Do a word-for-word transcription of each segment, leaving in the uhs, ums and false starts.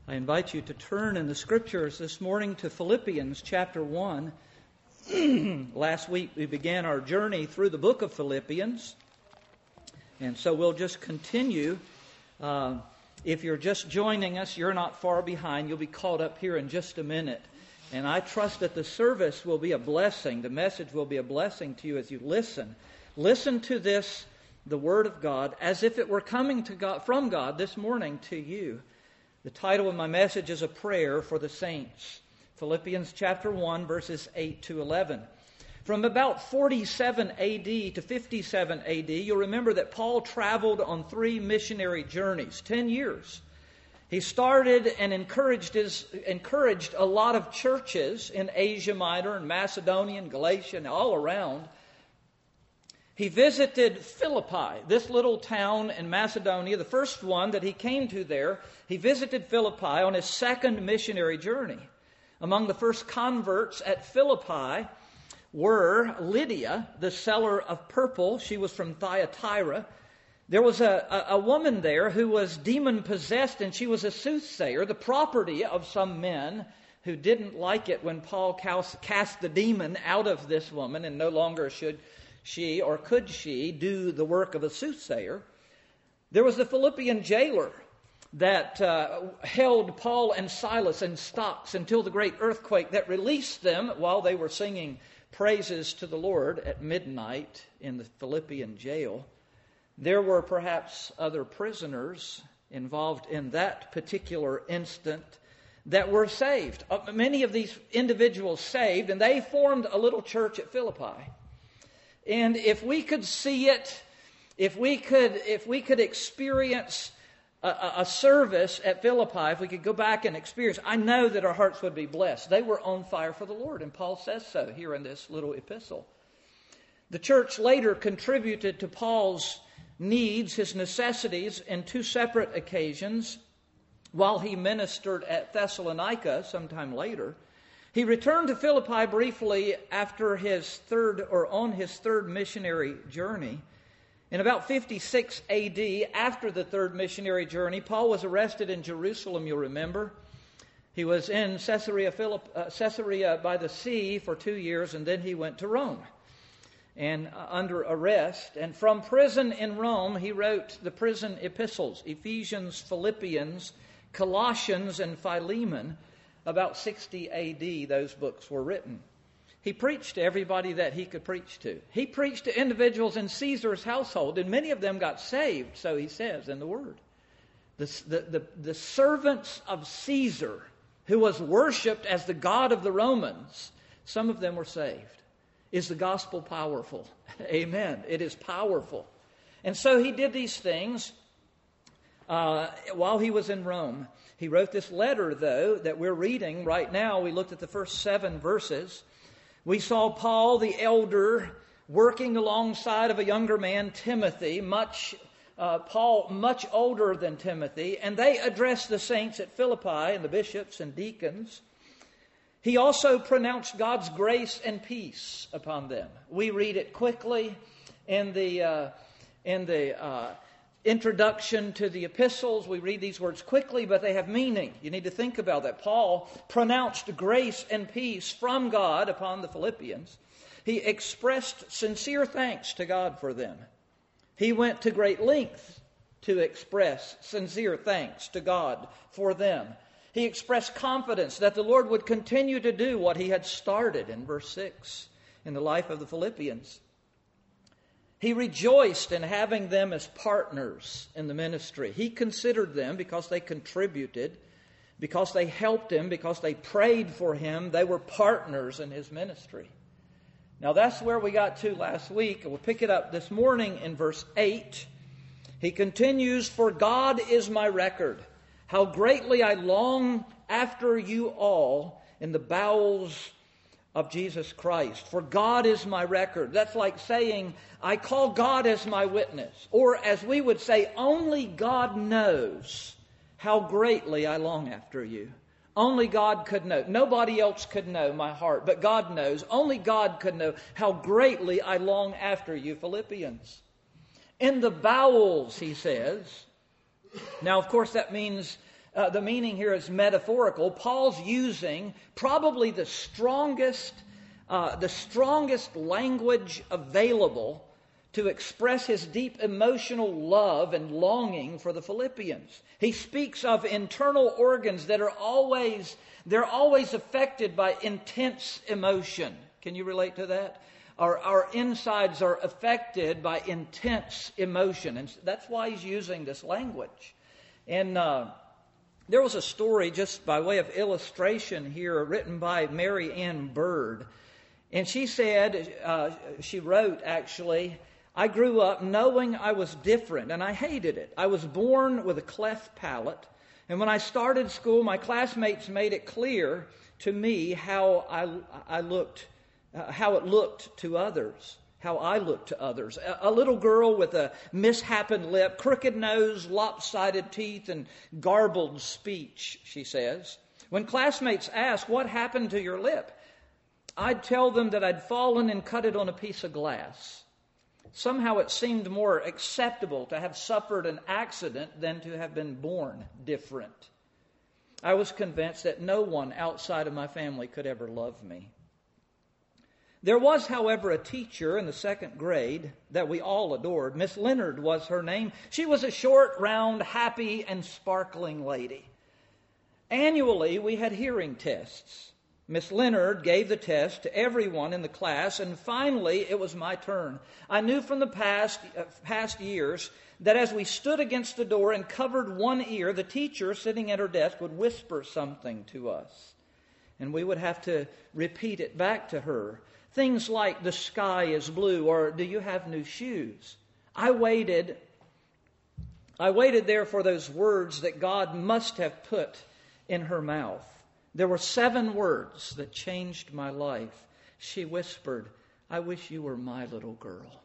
I invite you to turn in the Scriptures this morning to Philippians chapter one. Last week we began our journey through the book of Philippians, and so we'll just continue. Uh, if you're just joining us, you're not far behind. You'll be caught up here in just a minute. And I trust that the service will be a blessing. The message will be a blessing to you as you listen. Listen to this, the Word of God, as if it were coming to God, from God this morning to you. The title of my message is A Prayer for the Saints. Philippians chapter one, verses eight to eleven. From about forty-seven A D to fifty-seven A D, you'll remember that Paul traveled on three missionary journeys, ten years. He started and encouraged his, encouraged a lot of churches in Asia Minor and Macedonia and Galatia and all around. He visited Philippi, this little town in Macedonia, the first one that he came to there. He visited Philippi on his second missionary journey. Among the first converts at Philippi were Lydia, the seller of purple. She was from Thyatira. There was a, a, a woman there who was demon-possessed, and she was a soothsayer, the property of some men who didn't like it when Paul cast the demon out of this woman, and no longer should she or could she do the work of a soothsayer. There was the Philippian jailer that uh, held Paul and Silas in stocks until the great earthquake that released them while they were singing praises to the Lord at midnight in the Philippian jail. There were perhaps other prisoners involved in that particular instant that were saved. Uh, many of these individuals saved, and they formed a little church at Philippi. And if we could see it, if we could, if we could experience a, a service at Philippi, if we could go back and experience, I know that our hearts would be blessed. They were on fire for the Lord, and Paul says so here in this little epistle. The church later contributed to Paul's needs, his necessities, in two separate occasions while he ministered at Thessalonica sometime later. He returned to Philippi briefly after his third, or on his third missionary journey. In about fifty-six A D, after the third missionary journey, Paul was arrested in Jerusalem, you'll remember. He was in Caesarea, Philipp, uh, Caesarea by the sea for two years, and then he went to Rome and uh, under arrest. And from prison in Rome, he wrote the prison epistles, Ephesians, Philippians, Colossians, and Philemon. About sixty A D, those books were written. He preached to everybody that he could preach to. He preached to individuals in Caesar's household, and many of them got saved, so he says in the Word. The, the, the, the servants of Caesar, who was worshipped as the God of the Romans, some of them were saved. Is the gospel powerful? Amen. It is powerful. And so he did these things uh, while he was in Rome. He wrote this letter, though, that we're reading right now. We looked at the first seven verses. We saw Paul, the elder, working alongside of a younger man, Timothy, much uh, Paul, much older than Timothy, and they addressed the saints at Philippi and the bishops and deacons. He also pronounced God's grace and peace upon them. We read it quickly in the uh, in the uh, introduction to the epistles. We read these words quickly, but they have meaning. You need to think about that. Paul pronounced grace and peace from God upon the Philippians. He expressed sincere thanks to God for them. He went to great lengths to express sincere thanks to God for them. He expressed confidence that the Lord would continue to do what he had started in verse six in the life of the Philippians. He rejoiced in having them as partners in the ministry. He considered them because they contributed, because they helped him, because they prayed for him. They were partners in his ministry. Now that's where we got to last week. We'll pick it up this morning in verse eight. He continues, "For God is my record, how greatly I long after you all in the bowels of Jesus Christ. For God is my record." That's like saying, I call God as my witness. Or as we would say, only God knows how greatly I long after you. Only God could know. Nobody else could know my heart, but God knows. Only God could know how greatly I long after you, Philippians. In the bowels, he says. Now, of course, that means uh, the meaning here is metaphorical. Paul's using probably the strongest, uh, the strongest language available to express his deep emotional love and longing for the Philippians. He speaks of internal organs that are always, they're always affected by intense emotion. Can you relate to that? Our, our insides are affected by intense emotion. And that's why he's using this language. And uh, there was a story, just by way of illustration here, written by Mary Ann Bird. And she said, uh, she wrote actually, I grew up knowing I was different, and I hated it. I was born with a cleft palate, and when I started school, my classmates made it clear to me how I, I looked, uh, how it looked to others, how I looked to others. A, a little girl with a misshapen lip, crooked nose, lopsided teeth, and garbled speech, she says. When classmates asked, what happened to your lip? I'd tell them that I'd fallen and cut it on a piece of glass. Somehow it seemed more acceptable to have suffered an accident than to have been born different. I was convinced that no one outside of my family could ever love me. There was, however, a teacher in the second grade that we all adored. Miss Leonard was her name. She was a short, round, happy, and sparkling lady. Annually, we had hearing tests. Miss Leonard gave the test to everyone in the class, and finally it was my turn. I knew from the past, uh, past years that as we stood against the door and covered one ear, the teacher sitting at her desk would whisper something to us, and we would have to repeat it back to her. Things like, the sky is blue, or do you have new shoes? I waited, I waited there for those words that God must have put in her mouth. There were seven words that changed my life. She whispered, I wish you were my little girl.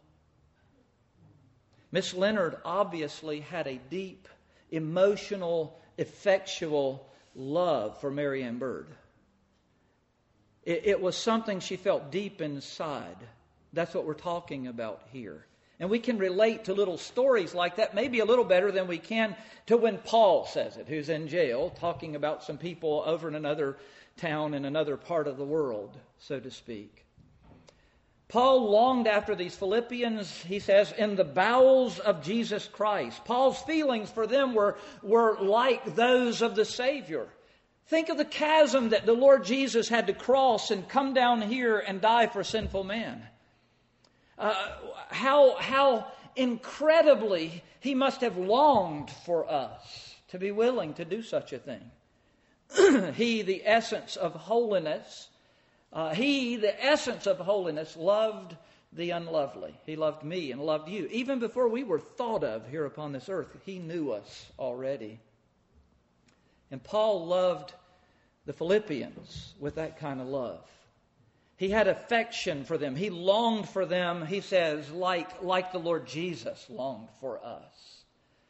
Miss Leonard obviously had a deep, emotional, effectual love for Mary Ann Bird. It, it was something she felt deep inside. That's what we're talking about here. And we can relate to little stories like that maybe a little better than we can to when Paul says it, who's in jail, talking about some people over in another town in another part of the world, so to speak. Paul longed after these Philippians, he says, in the bowels of Jesus Christ. Paul's feelings for them were, were like those of the Savior. Think of the chasm that the Lord Jesus had to cross and come down here and die for sinful man. Uh, how, how incredibly he must have longed for us to be willing to do such a thing. He, the essence of holiness, uh, he, the essence of holiness, loved the unlovely. He loved me and loved you. Even before we were thought of here upon this earth, he knew us already. And Paul loved the Philippians with that kind of love. He had affection for them. He longed for them, he says, like, like the Lord Jesus longed for us.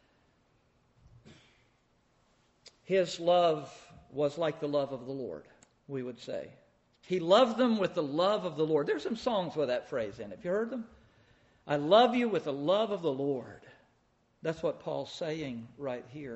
His love was like the love of the Lord, we would say. He loved them with the love of the Lord. There's some songs with that phrase in it. Have you heard them? I love you with the love of the Lord. That's what Paul's saying right here.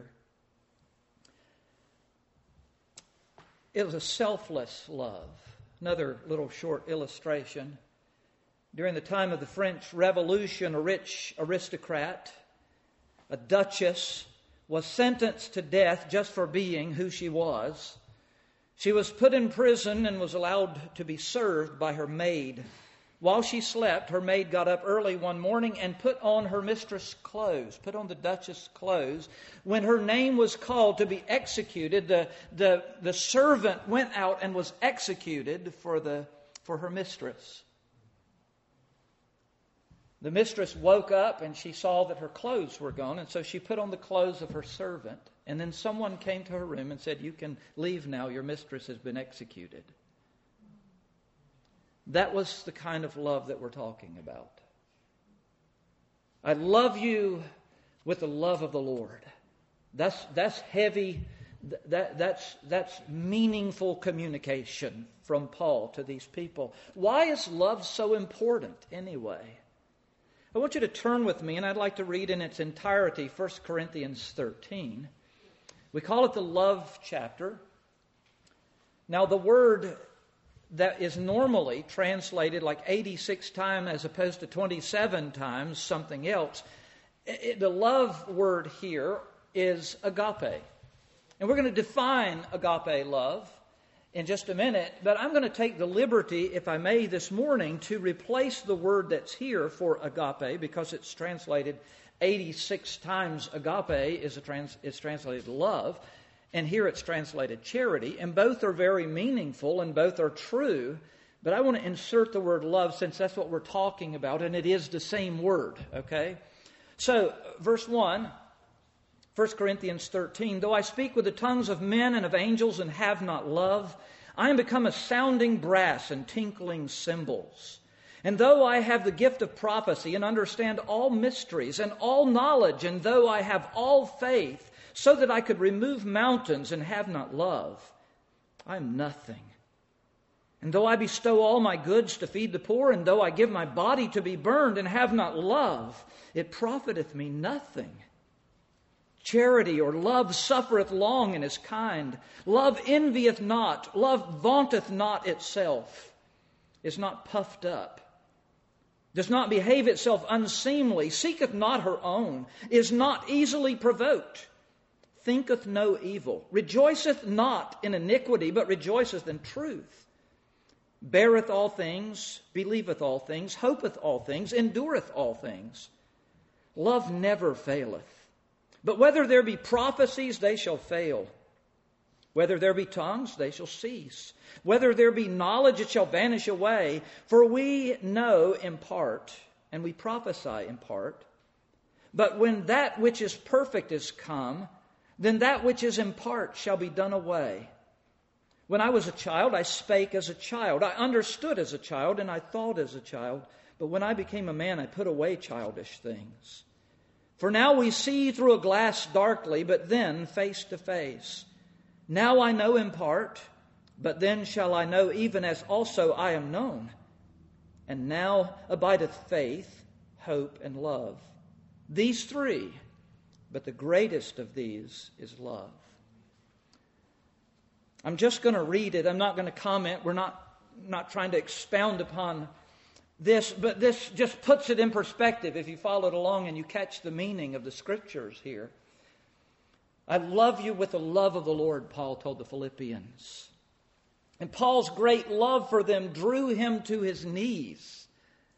It was a selfless love. Another little short illustration. During the time of the French Revolution, a rich aristocrat, a duchess, was sentenced to death just for being who she was. She was put in prison and was allowed to be served by her maid. While she slept, her maid got up early one morning and put on her mistress' clothes, put on the duchess' clothes. When her name was called to be executed, the, the, the servant went out and was executed for, the, for her mistress. The mistress woke up and she saw that her clothes were gone, and so she put on the clothes of her servant. And then someone came to her room and said, "You can leave now, your mistress has been executed." That was the kind of love that we're talking about. I love you with the love of the Lord. That's that's heavy. That that's that's meaningful communication from Paul to these people. Why is love so important anyway? I want you to turn with me, and I'd like to read in its entirety First Corinthians thirteen. We call it the love chapter. Now, the word that is normally translated like eighty-six times as opposed to twenty-seven times something else, it, the love word here is agape. And we're going to define agape love in just a minute, but I'm going to take the liberty, if I may, this morning to replace the word that's here for agape, because it's translated eighty-six times agape is a trans, it's translated love, and here it's translated charity, and both are very meaningful and both are true, but I want to insert the word love since that's what we're talking about, and it is the same word, okay? So, verse one, First Corinthians thirteen, though I speak with the tongues of men and of angels and have not love, I am become a sounding brass and tinkling cymbals. And though I have the gift of prophecy and understand all mysteries and all knowledge, and though I have all faith, so that I could remove mountains and have not love, I am nothing. And though I bestow all my goods to feed the poor, and though I give my body to be burned and have not love, it profiteth me nothing. Charity or love suffereth long and is kind. Love envieth not. Love vaunteth not itself, is not puffed up, does not behave itself unseemly, seeketh not her own, is not easily provoked, thinketh no evil, rejoiceth not in iniquity, but rejoiceth in truth, beareth all things, believeth all things, hopeth all things, endureth all things. Love never faileth. But whether there be prophecies, they shall fail. Whether there be tongues, they shall cease. Whether there be knowledge, it shall vanish away. For we know in part, and we prophesy in part. But when that which is perfect is come, then that which is in part shall be done away. When I was a child, I spake as a child. I understood as a child, and I thought as a child. But when I became a man, I put away childish things. For now we see through a glass darkly, but then face to face. Now I know in part, but then shall I know even as also I am known. And now abideth faith, hope, and love. These three, but the greatest of these is love. I'm just going to read it. I'm not going to comment. We're not, not trying to expound upon this, but this just puts it in perspective if you followed along and you catch the meaning of the Scriptures here. I love you with the love of the Lord, Paul told the Philippians. And Paul's great love for them drew him to his knees.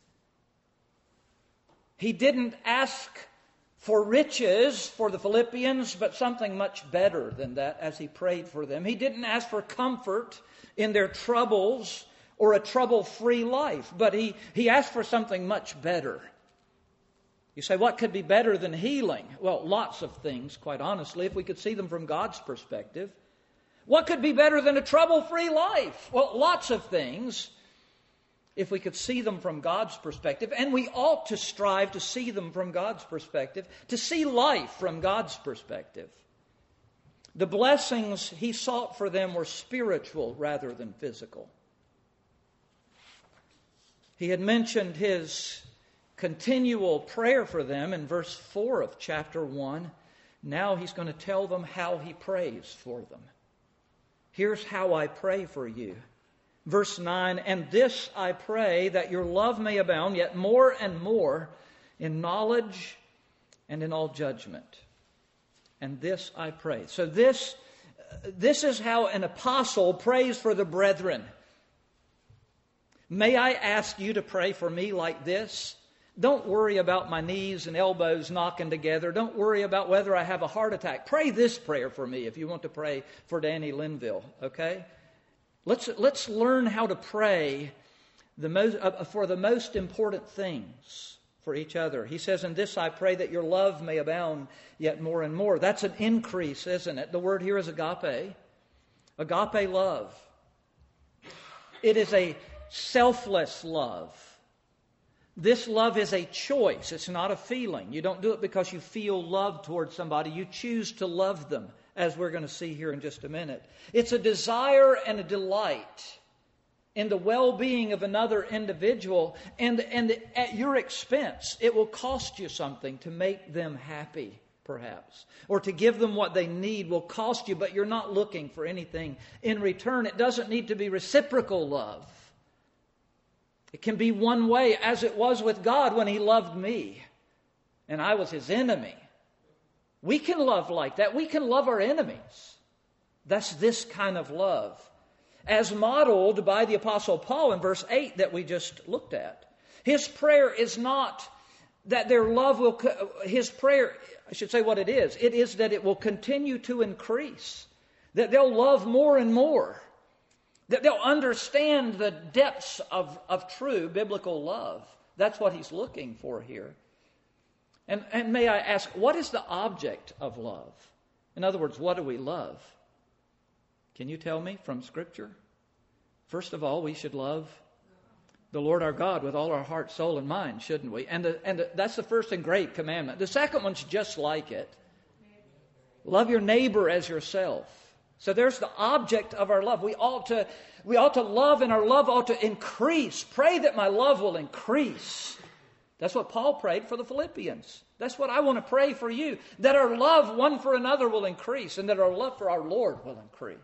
He didn't ask for riches for the Philippians, but something much better than that as he prayed for them. He didn't ask for comfort in their troubles or a trouble-free life, but he, he asked for something much better. You say, what could be better than healing? Well, lots of things, quite honestly, if we could see them from God's perspective. What could be better than a trouble-free life? Well, lots of things, if we could see them from God's perspective. And we ought to strive to see them from God's perspective, to see life from God's perspective. The blessings he sought for them were spiritual rather than physical. He had mentioned his continual prayer for them in verse four of chapter one. Now he's going to tell them how he prays for them. Here's how I pray for you. Verse nine, and this I pray, that your love may abound yet more and more in knowledge and in all judgment. And this I pray. So this, this is how an apostle prays for the brethren. May I ask you to pray for me like this? Don't worry about my knees and elbows knocking together. Don't worry about whether I have a heart attack. Pray this prayer for me if you want to pray for Danny Linville, okay? Let's, let's learn how to pray the most, uh, for the most important things for each other. He says, in this I pray that your love may abound yet more and more. That's an increase, isn't it? The word here is agape. Agape love. It is a selfless love. This love is a choice. It's not a feeling. You don't do it because you feel love towards somebody. You choose to love them, as we're going to see here in just a minute. It's a desire and a delight in the well-being of another individual, and, and at your expense. It will cost you something to make them happy, perhaps. Or to give them what they need will cost you, but you're not looking for anything in return. It doesn't need to be reciprocal love. It can be one way, as it was with God when He loved me and I was His enemy. We can love like that. We can love our enemies. That's this kind of love, as modeled by the Apostle Paul in verse eight that we just looked at. His prayer is not that their love will, his prayer, I should say what it is. It is that it will continue to increase, that they'll love more and more, that they'll understand the depths of, of true biblical love. That's what he's looking for here. And, and may I ask, what is the object of love? In other words, what do we love? Can you tell me from Scripture? First of all, we should love the Lord our God with all our heart, soul, and mind, shouldn't we? And, the, and the, that's the first and great commandment. The second one's just like it. Love your neighbor as yourself. So there's the object of our love. We ought to, we ought to love, and our love ought to increase. Pray that my love will increase. That's what Paul prayed for the Philippians. That's what I want to pray for you, that our love one for another will increase, and that our love for our Lord will increase.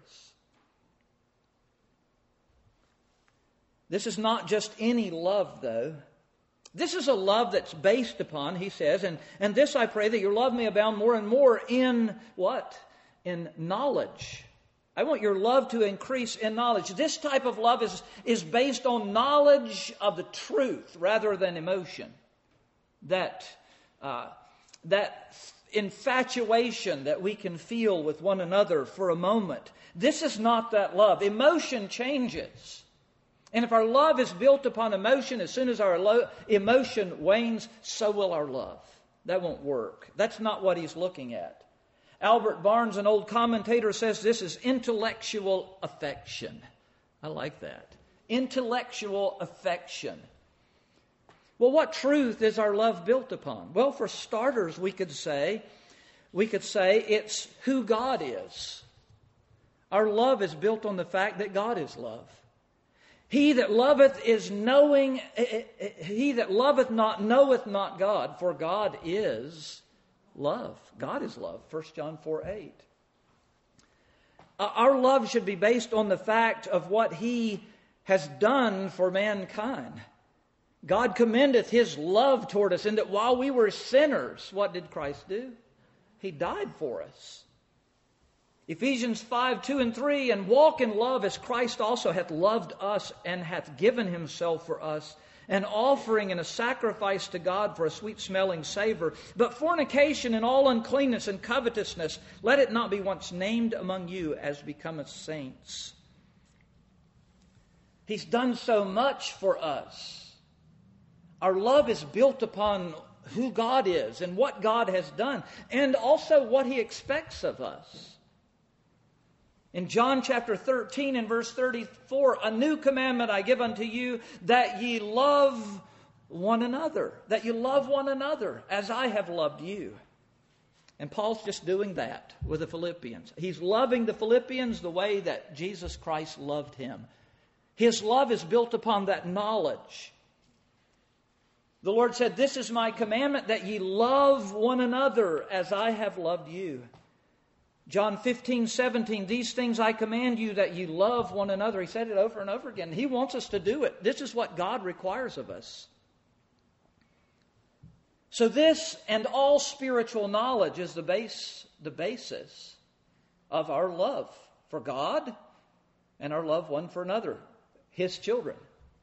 This is not just any love, though. This is a love that's based upon, he says, and, and this I pray, that your love may abound more and more in what? In knowledge. I want your love to increase in knowledge. This type of love is, is based on knowledge of the truth rather than emotion. That, uh, that infatuation that we can feel with one another for a moment. This is not that love. Emotion changes. And if our love is built upon emotion, as soon as our lo- emotion wanes, so will our love. That won't work. That's not what he's looking at. Albert Barnes, an old commentator, says this is intellectual affection. I like that. Intellectual affection. Well, what truth is our love built upon? Well, for starters, we could say, we could say it's who God is. Our love is built on the fact that God is love. He that loveth is knowing, he that loveth not knoweth not God, for God is love. God is love, First John four eight. Our love should be based on the fact of what He has done for mankind. God commendeth His love toward us, in that while we were sinners, what did Christ do? He died for us. Ephesians five, two and three, and walk in love as Christ also hath loved us and hath given Himself for us, an offering and a sacrifice to God for a sweet-smelling savor. But fornication and all uncleanness and covetousness, let it not be once named among you as becometh saints. He's done so much for us. Our love is built upon who God is and what God has done, and also what He expects of us. In John chapter thirteen and verse thirty-four, a new commandment I give unto you, that ye love one another. That you love one another as I have loved you. And Paul's just doing that with the Philippians. He's loving the Philippians the way that Jesus Christ loved him. His love is built upon that knowledge. The Lord said, this is my commandment, that ye love one another as I have loved you. John fifteen, seventeen, these things I command you, that you love one another. He said it over and over again. He wants us to do it. This is what God requires of us. So this and all spiritual knowledge is the base, the basis of our love for God and our love one for another, His children.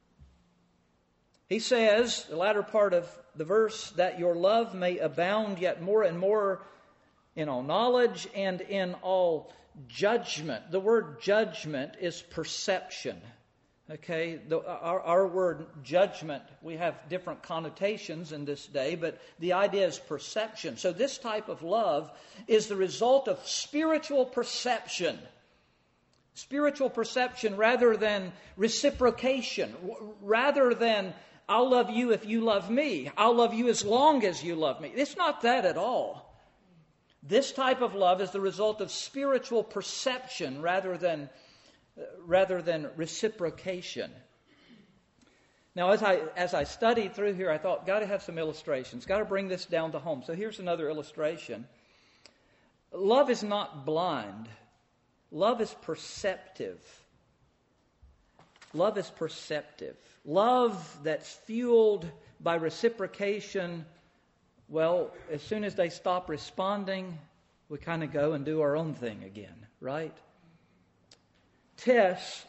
He says, the latter part of the verse, that your love may abound yet more and more in all knowledge and in all judgment. The word judgment is perception. Okay, the, our, our word judgment, we have different connotations in this day, but the idea is perception. So this type of love is the result of spiritual perception. Spiritual perception rather than reciprocation, rather than I'll love you if you love me. I'll love you as long as you love me. It's not that at all. This type of love is the result of spiritual perception rather than, uh, rather than reciprocation. Now, as I as I studied through here, I thought, got to have some illustrations. Got to bring this down to home. So here's another illustration. Love is not blind. Love is perceptive. Love is perceptive. Love that's fueled by reciprocation, well, as soon as they stop responding, we kind of go and do our own thing again, right? Tess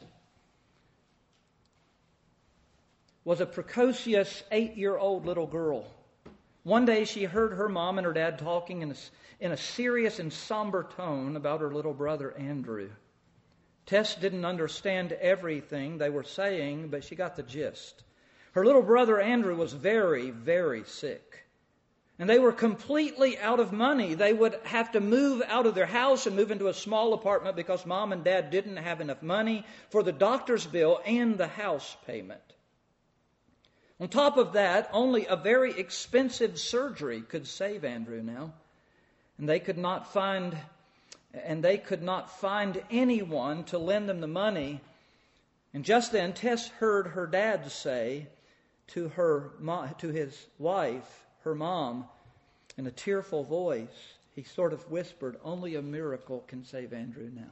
was a precocious eight-year-old little girl. One day she heard her mom and her dad talking in a, in a serious and somber tone about her little brother Andrew. Tess didn't understand everything they were saying, but she got the gist. Her little brother Andrew was very, very sick. And they were completely out of money. They would have to move out of their house and move into a small apartment because mom and dad didn't have enough money for the doctor's bill and the house payment. On top of that, only a very expensive surgery could save Andrew now. And they could not find and they could not find anyone to lend them the money. And just then Tess heard her dad say to her to his wife, her mom, in a tearful voice, he sort of whispered, "Only a miracle can save Andrew now."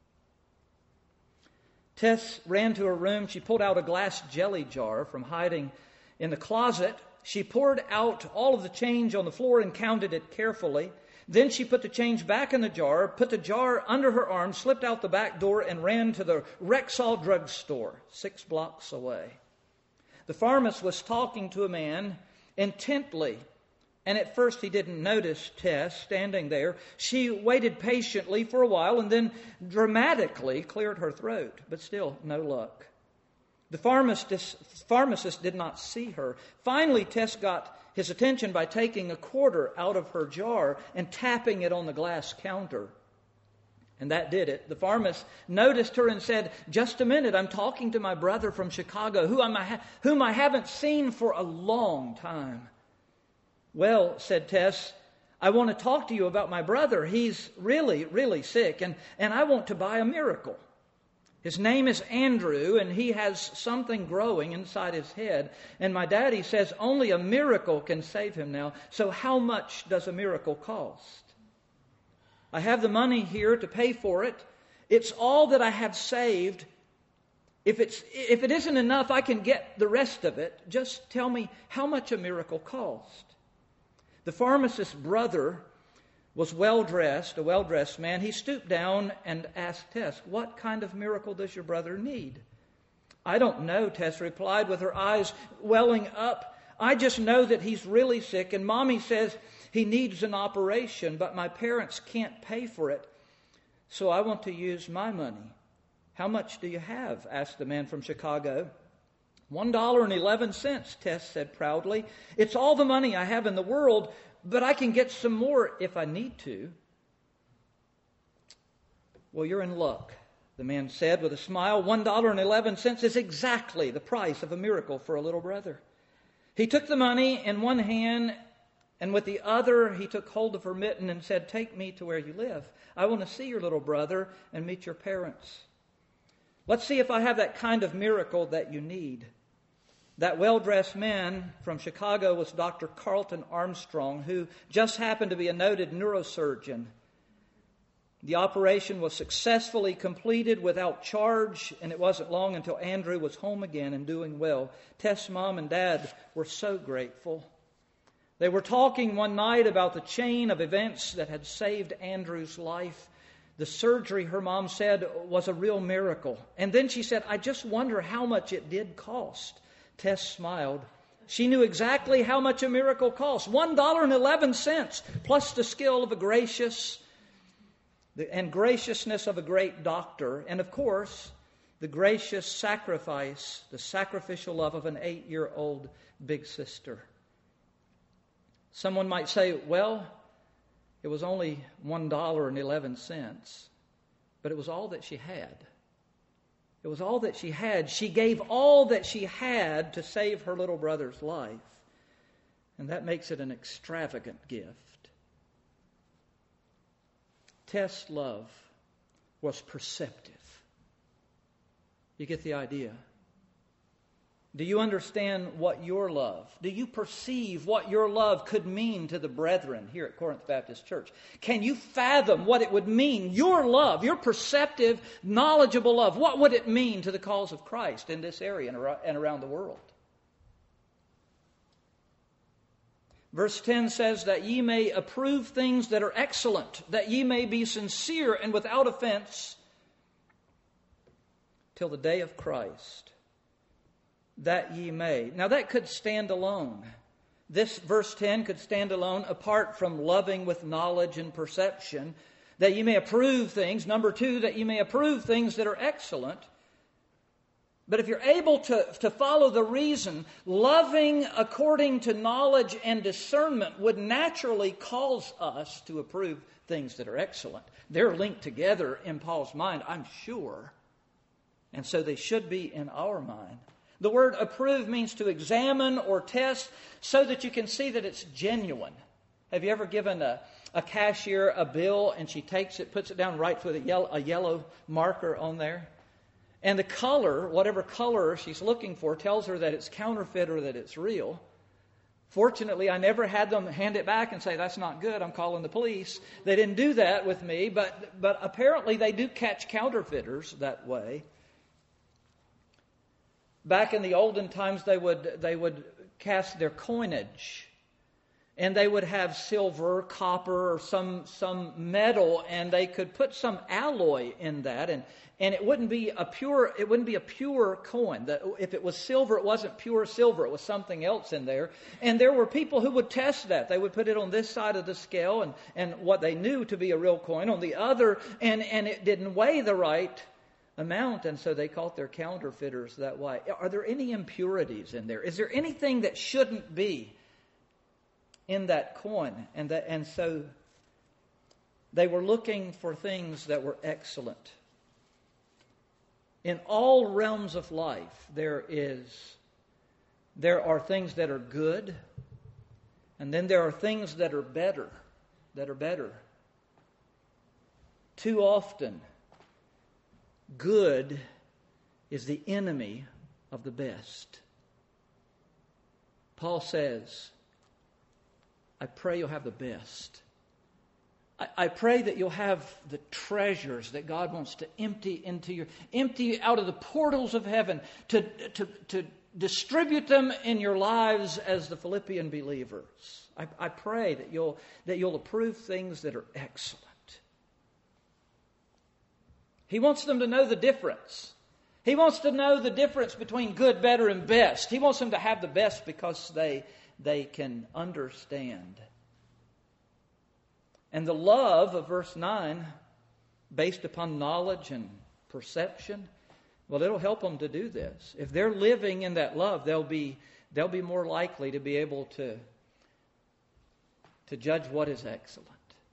Tess ran to her room. She pulled out a glass jelly jar from hiding in the closet. She poured out all of the change on the floor and counted it carefully. Then she put the change back in the jar, put the jar under her arm, slipped out the back door, and ran to the Rexall drugstore, six blocks away. The pharmacist was talking to a man intently, and at first he didn't notice Tess standing there. She waited patiently for a while and then dramatically cleared her throat, but still no luck. The pharmacist, pharmacist did not see her. Finally, Tess got his attention by taking a quarter out of her jar and tapping it on the glass counter. And that did it. The pharmacist noticed her and said, "Just a minute, I'm talking to my brother from Chicago, who I'm, whom I haven't seen for a long time." "Well," said Tess, "I want to talk to you about my brother. He's really, really sick, and, and I want to buy a miracle. His name is Andrew, and he has something growing inside his head. And my daddy says only a miracle can save him now. So how much does a miracle cost? I have the money here to pay for it. It's all that I have saved. If it's if it isn't enough, I can get the rest of it. Just tell me how much a miracle cost." The pharmacist's brother was well-dressed, a well-dressed man. He stooped down and asked Tess, "What kind of miracle does your brother need?" "I don't know," Tess replied with her eyes welling up. "I just know that he's really sick, and Mommy says he needs an operation, but my parents can't pay for it, so I want to use my money." "How much do you have?" asked the man from Chicago. One dollar and eleven cents, Tess said proudly. "It's all the money I have in the world, but I can get some more if I need to." "Well, you're in luck," the man said with a smile. One dollar and eleven cents is exactly the price of a miracle for a little brother. He took the money in one hand, and with the other he took hold of her mitten and said, "Take me to where you live. I want to see your little brother and meet your parents. Let's see if I have that kind of miracle that you need." That well-dressed man from Chicago was Doctor Carlton Armstrong, who just happened to be a noted neurosurgeon. The operation was successfully completed without charge, and it wasn't long until Andrew was home again and doing well. Tess' mom and dad were so grateful. They were talking one night about the chain of events that had saved Andrew's life. The surgery, her mom said, was a real miracle. And then she said, "I just wonder how much it did cost." Tess smiled. She knew exactly how much a miracle cost. One dollar and eleven cents, plus the skill of a gracious and graciousness of a great doctor, and of course, the gracious sacrifice, the sacrificial love of an eight-year-old big sister. Someone might say, "Well, it was only one dollar and eleven cents, but it was all that she had." It was all that she had. She gave all that she had to save her little brother's life. And that makes it an extravagant gift. Tess' love was perceptive. You get the idea? Do you understand what your love? Do you perceive what your love could mean to the brethren here at Corinth Baptist Church? Can you fathom what it would mean, your love, your perceptive, knowledgeable love? What would it mean to the cause of Christ in this area and around the world? Verse ten says that ye may approve things that are excellent, that ye may be sincere and without offense till the day of Christ. That ye may. Now that could stand alone. This verse ten could stand alone apart from loving with knowledge and perception. That ye may approve things. Number two, that ye may approve things that are excellent. But if you're able to, to follow the reason, loving according to knowledge and discernment would naturally cause us to approve things that are excellent. They're linked together in Paul's mind, I'm sure. And so they should be in our mind. The word approve means to examine or test so that you can see that it's genuine. Have you ever given a, a cashier a bill and she takes it, puts it down, writes with a yellow, a yellow marker on there? And the color, whatever color she's looking for, tells her that it's counterfeit or that it's real. Fortunately, I never had them hand it back and say, that's not good, I'm calling the police. They didn't do that with me, but, but apparently they do catch counterfeiters that way. Back in the olden times, they would they would cast their coinage, and they would have silver, copper, or some some metal, and they could put some alloy in that, and, and it wouldn't be a pure it wouldn't be a pure coin. The, if it was silver, it wasn't pure silver; it was something else in there. And there were people who would test that. They would put it on this side of the scale, and, and what they knew to be a real coin on the other, and, and it didn't weigh the right amount, and so they caught their counterfeiters that way. Are there any impurities in there? Is there anything that shouldn't be in that coin? And that, and so they were looking for things that were excellent. In all realms of life, there is there are things that are good, and then there are things that are better, that are better. Too often, good is the enemy of the best. Paul says, I pray you'll have the best. I, I pray that you'll have the treasures that God wants to empty into your, empty out of the portals of heaven to, to, to distribute them in your lives as the Philippian believers. I, I pray that you'll, that you'll approve things that are excellent. He wants them to know the difference. He wants to know the difference between good, better, and best. He wants them to have the best because they, they can understand. And the love of verse nine, based upon knowledge and perception, well, it'll help them to do this. If they're living in that love, they'll be, they'll be more likely to be able to, to judge what is excellent.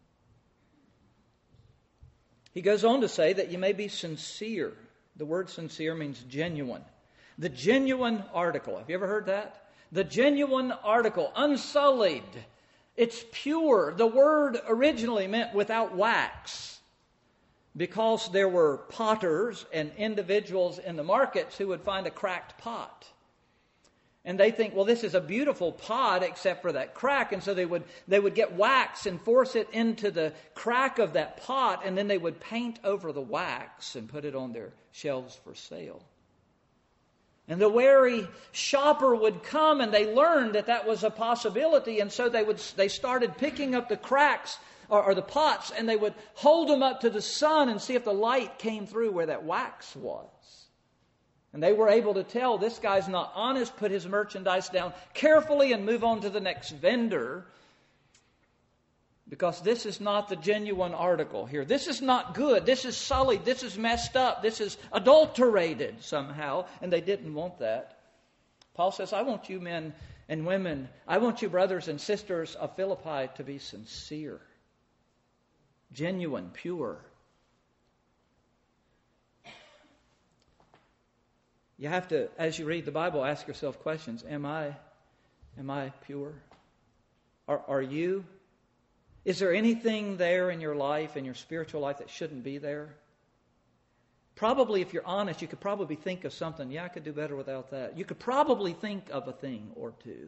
He goes on to say that you may be sincere. The word sincere means genuine. The genuine article. Have you ever heard that? The genuine article, unsullied. It's pure. The word originally meant without wax, because there were potters and individuals in the markets who would find a cracked pot. And they think, well, this is a beautiful pot except for that crack. And so they would they would get wax and force it into the crack of that pot, and then they would paint over the wax and put it on their shelves for sale. And the wary shopper would come, and they learned that that was a possibility. And so they would they started picking up the cracks or, or the pots, and they would hold them up to the sun and see if the light came through where that wax was. And they were able to tell this guy's not honest, put his merchandise down carefully and move on to the next vendor, because this is not the genuine article here. This is not good. This is sullied. This is messed up. This is adulterated somehow, and they didn't want that. Paul says, I want you men and women, I want you brothers and sisters of Philippi to be sincere, genuine, pure. You have to, as you read the Bible, ask yourself questions. Am I, am I pure? Are, are you? Is there anything there in your life, in your spiritual life, that shouldn't be there? Probably, if you're honest, you could probably think of something. Yeah, I could do better without that. You could probably think of a thing or two.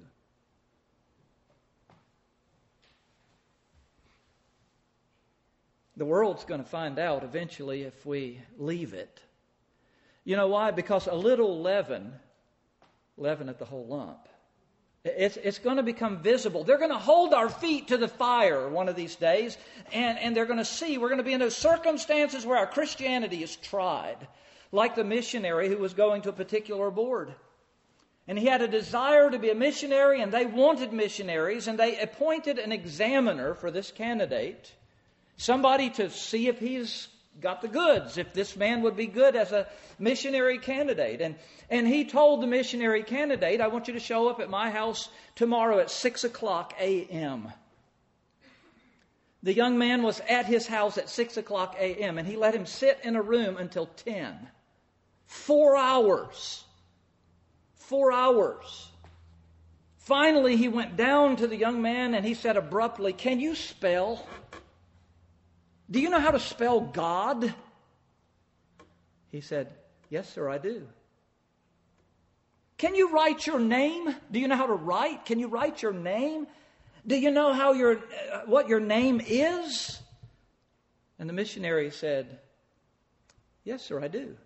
The world's going to find out eventually if we leave it. You know why? Because a little leaven leaveneth the whole lump. It's, it's going to become visible. They're going to hold our feet to the fire one of these days, and, and they're going to see we're going to be in those circumstances where our Christianity is tried, like the missionary who was going to a particular board. And he had a desire to be a missionary, and they wanted missionaries, and they appointed an examiner for this candidate, somebody to see if he's got the goods, if this man would be good as a missionary candidate. And, and he told the missionary candidate, I want you to show up at my house tomorrow at six o'clock a.m. The young man was at his house at six o'clock a.m. and he let him sit in a room until ten. Four hours. Four hours. Finally, he went down to the young man and he said abruptly, can you spell? Do you know how to spell God? He said, yes, sir, I do. Can you write your name? Do you know how to write? Can you write your name? Do you know how your uh, what your name is? And the missionary said, yes, sir, I do.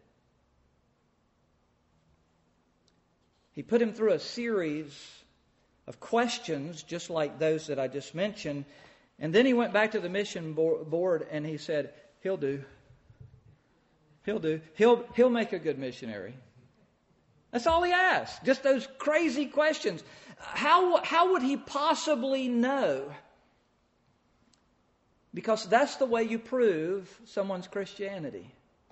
He put him through a series of questions, just like those that I just mentioned. And then he went back to the mission board and he said, he'll do. He'll do. He'll, he'll make a good missionary. That's all he asked. Just those crazy questions. How, how would he possibly know? Because that's the way you prove someone's Christianity.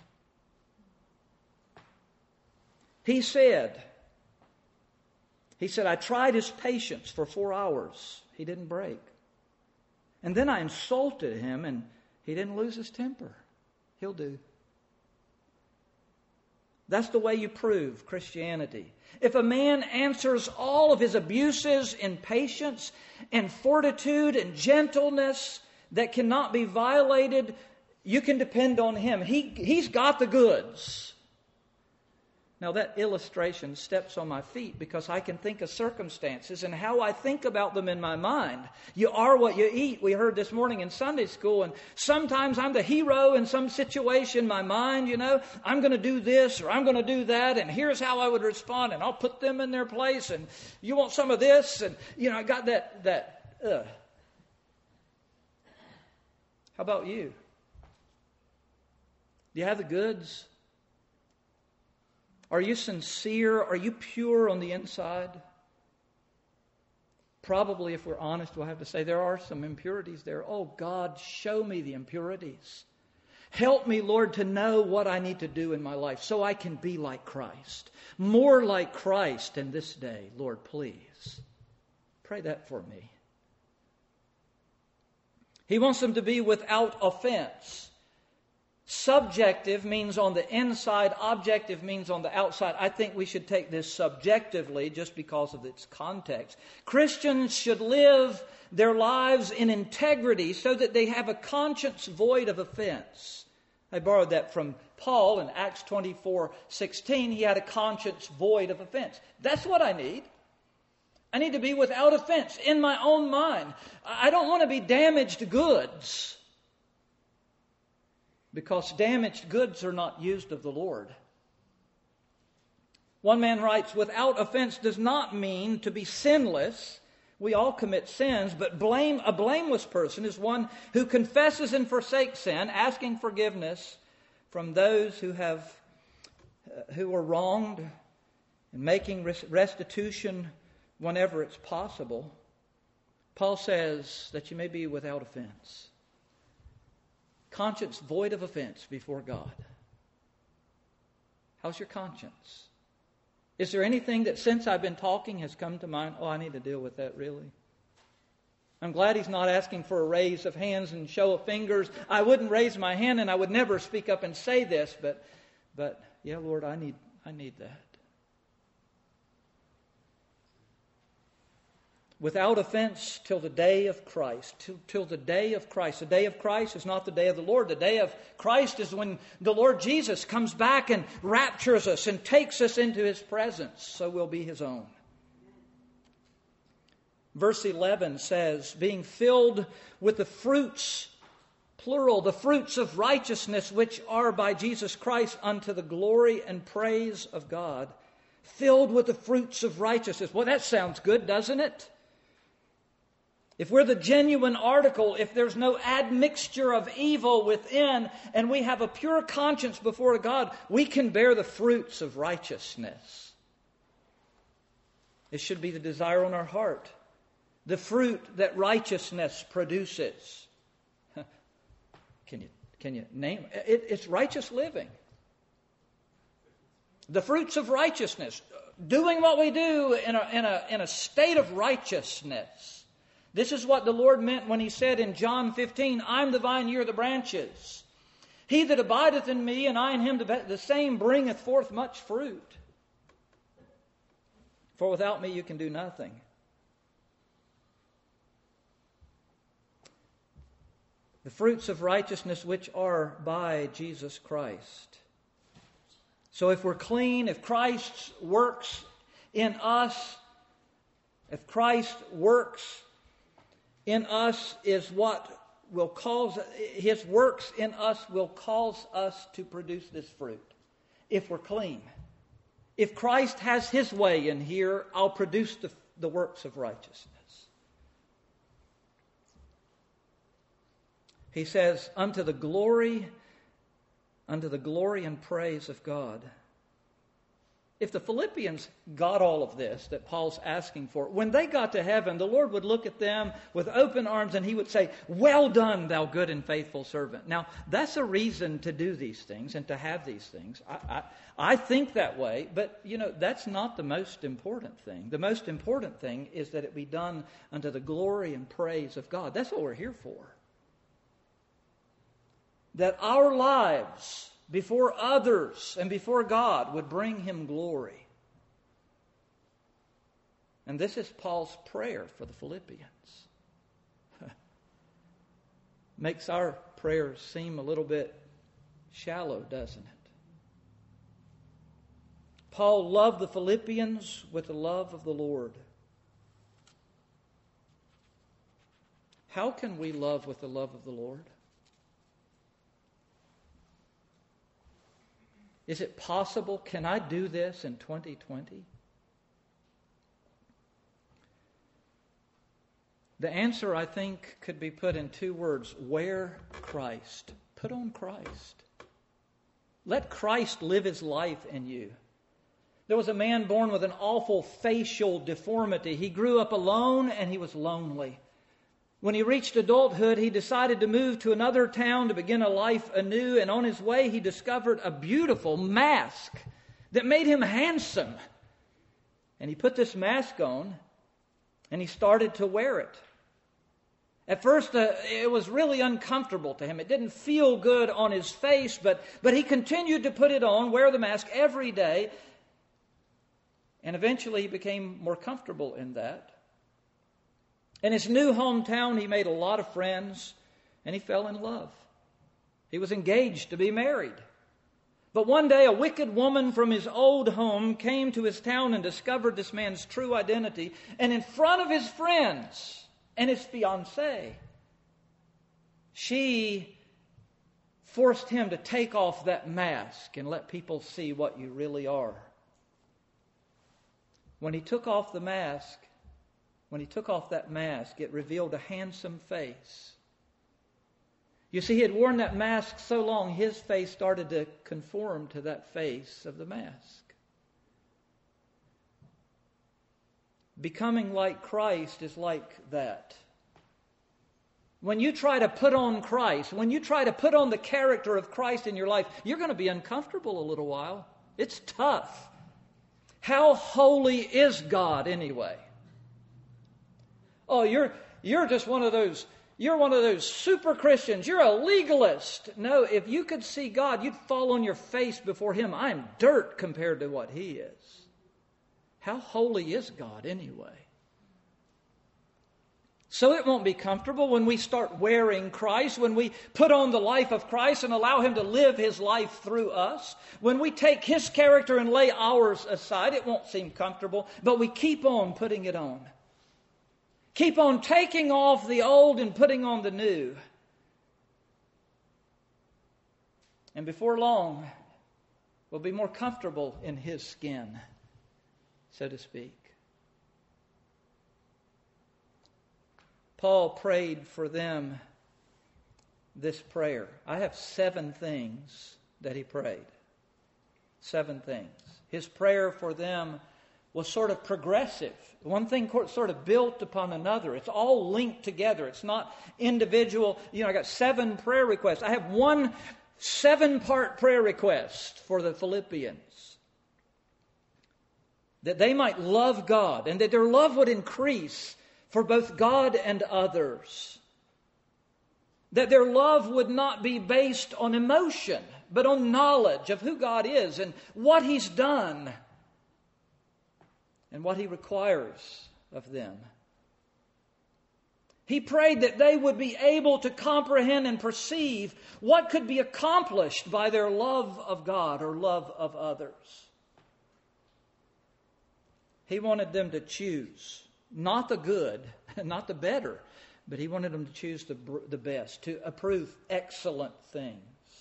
He said, he said, I tried his patience for four hours. He didn't break. And then I insulted him, and he didn't lose his temper. He'll do. That's the way you prove Christianity. If a man answers all of his abuses in patience and fortitude and gentleness that cannot be violated, you can depend on him. He, he's got the goods. Now that illustration steps on my feet because I can think of circumstances and how I think about them in my mind. You are what you eat, we heard this morning in Sunday school, and sometimes I'm the hero in some situation, my mind, you know, I'm going to do this or I'm going to do that, and here's how I would respond, and I'll put them in their place, and you want some of this, and, you know, I got that, that, uh. How about you? Do you have the goods? Are you sincere? Are you pure on the inside? Probably, if we're honest, we'll have to say there are some impurities there. Oh, God, show me the impurities. Help me, Lord, to know what I need to do in my life so I can be like Christ. More like Christ in this day, Lord, please. Pray that for me. He wants them to be without offense. Subjective means on the inside, objective means on the outside. I think we should take this subjectively just because of its context. Christians should live their lives in integrity so that they have a conscience void of offense. I borrowed that from Paul in Acts twenty-four sixteen. He had a conscience void of offense. That's what I need. I need to be without offense in my own mind. I don't want to be damaged goods, because damaged goods are not used of the Lord. One man writes, without offense does not mean to be sinless. We all commit sins, but blame a blameless person is one who confesses and forsakes sin, asking forgiveness from those who have uh, who are wronged, and making restitution whenever it's possible. Paul says that you may be without offense. Conscience void of offense before God. How's your conscience? Is there anything that since I've been talking has come to mind? Oh, I need to deal with that, really. I'm glad he's not asking for a raise of hands and show of fingers. I wouldn't raise my hand and I would never speak up and say this, but but yeah, Lord, I need I need that. without offense till the day of Christ. Till, till the day of Christ. The day of Christ is not the day of the Lord. The day of Christ is when the Lord Jesus comes back and raptures us and takes us into His presence, so we'll be His own. Verse eleven says, being filled with the fruits, plural, the fruits of righteousness which are by Jesus Christ unto the glory and praise of God. Filled with the fruits of righteousness. Well, that sounds good, doesn't it? If we're the genuine article, if there's no admixture of evil within, and we have a pure conscience before God, we can bear the fruits of righteousness. It should be the desire on our heart. The fruit that righteousness produces. Can you, can you name it? It's righteous living. The fruits of righteousness. Doing what we do in a, in a, in a state of righteousness. This is what the Lord meant when He said in John fifteen, I'm the vine, ye are the branches. He that abideth in me, and I in him, the same bringeth forth much fruit. For without me you can do nothing. The fruits of righteousness which are by Jesus Christ. So if we're clean, if Christ works in us, if Christ works in us is what will cause, His works in us will cause us to produce this fruit. If we're clean. If Christ has His way in here, I'll produce the, the works of righteousness. He says, unto the glory, unto the glory and praise of God. If the Philippians got all of this that Paul's asking for, when they got to heaven, the Lord would look at them with open arms and He would say, well done, thou good and faithful servant. Now, that's a reason to do these things and to have these things. I, I, I think that way, but, you know, that's not the most important thing. The most important thing is that it be done unto the glory and praise of God. That's what we're here for. That our lives before others and before God would bring Him glory. And this is Paul's prayer for the Philippians. Makes our prayers seem a little bit shallow, doesn't it? Paul loved the Philippians with the love of the Lord. How can we love with the love of the Lord? Is it possible? Can I do this in twenty twenty? The answer, I think, could be put in two words. Wear Christ. Put on Christ. Let Christ live His life in you. There was a man born with an awful facial deformity. He grew up alone and he was lonely. When he reached adulthood, he decided to move to another town to begin a life anew. And on his way, he discovered a beautiful mask that made him handsome. And he put this mask on, and he started to wear it. At first, uh, it was really uncomfortable to him. It didn't feel good on his face, but, but he continued to put it on, wear the mask every day. And eventually, he became more comfortable in that. In his new hometown, he made a lot of friends, and he fell in love. He was engaged to be married. But one day, a wicked woman from his old home came to his town and discovered this man's true identity. And in front of his friends and his fiancée, she forced him to take off that mask and let people see what you really are. When he took off the mask, When he took off that mask, it revealed a handsome face. You see, he had worn that mask so long, his face started to conform to that face of the mask. Becoming like Christ is like that. When you try to put on Christ, when you try to put on the character of Christ in your life, you're going to be uncomfortable a little while. It's tough. How holy is God anyway? Oh, you're you're just one of those, you're one of those super Christians. You're a legalist. No, if you could see God, you'd fall on your face before Him. I'm dirt compared to what He is. How holy is God anyway? So it won't be comfortable when we start wearing Christ, when we put on the life of Christ and allow Him to live His life through us. When we take His character and lay ours aside, it won't seem comfortable, but we keep on putting it on. Keep on taking off the old and putting on the new. And before long, we'll be more comfortable in His skin, so to speak. Paul prayed for them this prayer. I have seven things that he prayed. Seven things. His prayer for them was sort of progressive. One thing sort of built upon another. It's all linked together. It's not individual. You know, I got seven prayer requests. I have one seven-part prayer request for the Philippians. That they might love God and that their love would increase for both God and others. That their love would not be based on emotion, but on knowledge of who God is and what He's done and what He requires of them. He prayed that they would be able to comprehend and perceive what could be accomplished by their love of God or love of others. He wanted them to choose. Not the good, not the better, but he wanted them to choose the, the best, to approve excellent things.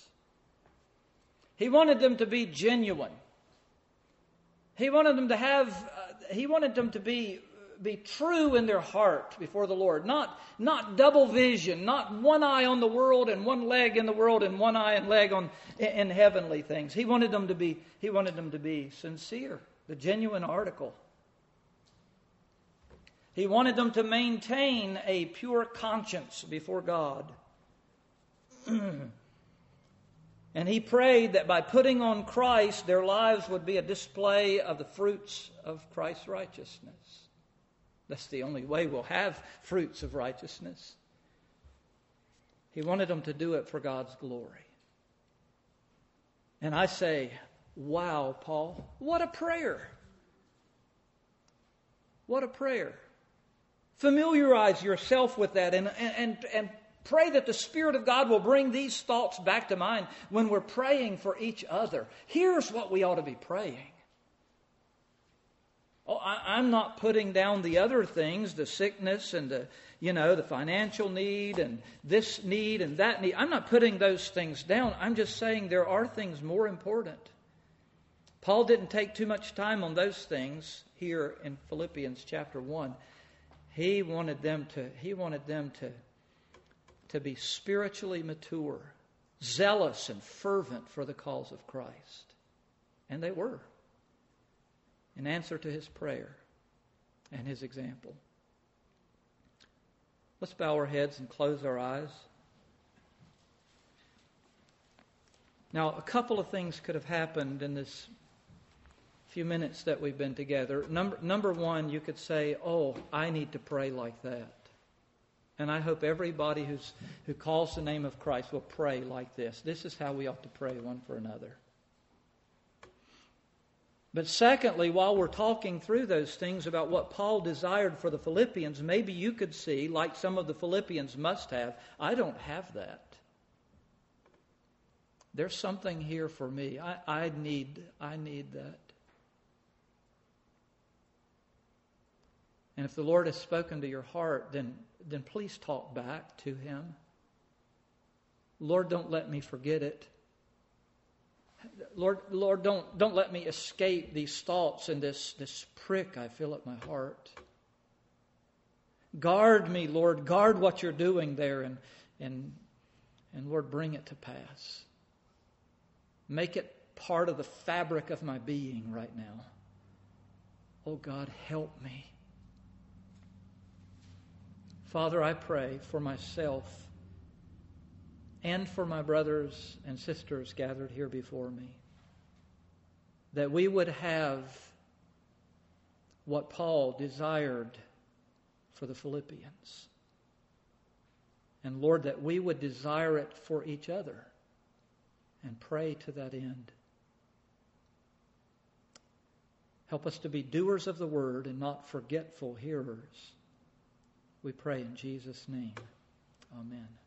He wanted them to be genuine. He wanted them to have, uh, he wanted them to be, be true in their heart before the Lord. Not, not double vision, not one eye on the world and one leg in the world and one eye and leg on in heavenly things. He wanted them to be, he wanted them to be sincere, the genuine article. He wanted them to maintain a pure conscience before God. And he prayed that by putting on Christ, their lives would be a display of the fruits of Christ's righteousness. That's the only way we'll have fruits of righteousness. He wanted them to do it for God's glory. And I say, wow, Paul, what a prayer. What a prayer. Familiarize yourself with that and, and, and pray that the Spirit of God will bring these thoughts back to mind when we're praying for each other. Here's what we ought to be praying. Oh, I, I'm not putting down the other things, the sickness and the, you know, the financial need and this need and that need. I'm not putting those things down. I'm just saying there are things more important. Paul didn't take too much time on those things here in Philippians chapter one. He wanted them to, he wanted them to, to be spiritually mature, zealous and fervent for the cause of Christ. And they were, in answer to his prayer and his example. Let's bow our heads and close our eyes. Now, a couple of things could have happened in this few minutes that we've been together. Number, number one, you could say, oh, I need to pray like that. And I hope everybody who's, who calls the name of Christ will pray like this. This is how we ought to pray one for another. But secondly, while we're talking through those things about what Paul desired for the Philippians, maybe you could see, like some of the Philippians must have, I don't have that. There's something here for me. I, I need, I need that. And if the Lord has spoken to your heart, then, then please talk back to Him. Lord, don't let me forget it. Lord, Lord, don't, don't let me escape these thoughts and this, this prick I feel at my heart. Guard me, Lord. Guard what you're doing there and, and, and Lord, bring it to pass. Make it part of the fabric of my being right now. Oh God, help me. Father, I pray for myself and for my brothers and sisters gathered here before me, that we would have what Paul desired for the Philippians. And Lord, that we would desire it for each other and pray to that end. Help us to be doers of the word and not forgetful hearers. We pray in Jesus' name. Amen.